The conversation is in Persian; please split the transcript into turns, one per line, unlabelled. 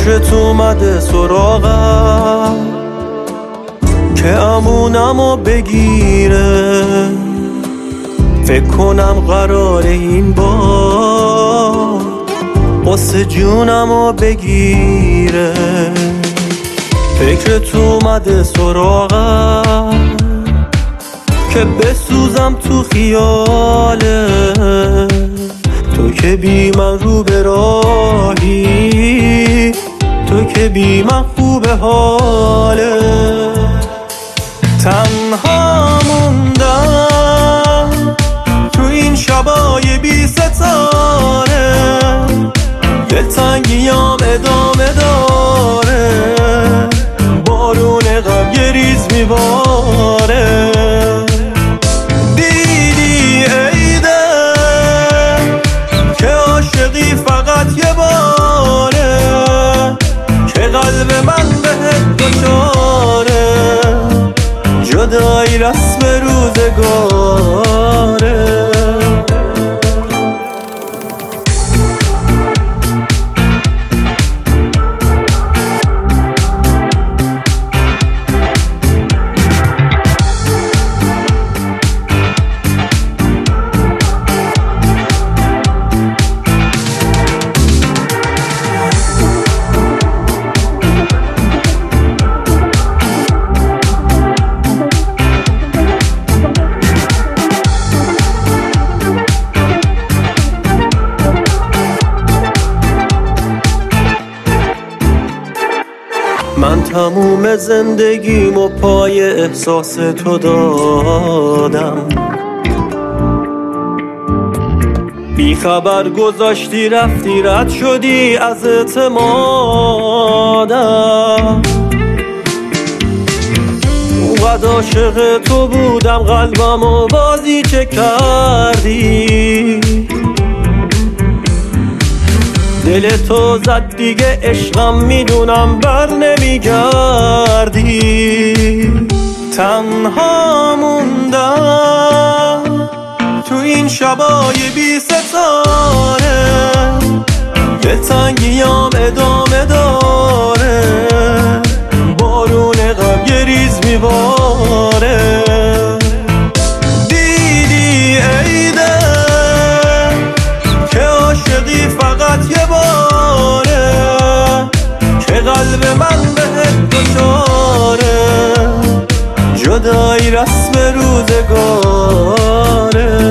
فکرت اومده سراغم که امونمو بگیره. فکر کنم قراره این بار قصه جونمو بگیره. فکرت اومده سراغم که بسوزم تو خیاله. تو که بی من رو به راهی، تو که بی من خوبه حاله. تنها موندم تو این شبای بی ستاره، دلتنگیام ادامه داره، بارون غم یه ریز میباره. دیدی ای دل که عاشقی فقط یه باره، که قلب من بهت دچاره، جدایی رسم روزگاره. من تموم زندگیمو پای احساس تو دادم، بی خبر گذاشتی رفتی رد شدی از اعتمادم. اونقدر عاشق تو بودم قلبمو بازی چه کردی. دل تو زد دیگه عشقم میدونم بر نمیگردی. تنها موندم تو این شبای بی ستاره، دلتنگیام ادامه داره، بارون غم یه ریز میباره. دیدی ای دل که عاشقی فقط یه باره، که قلب من بهت دچاره، جدایی رسم روزگاره.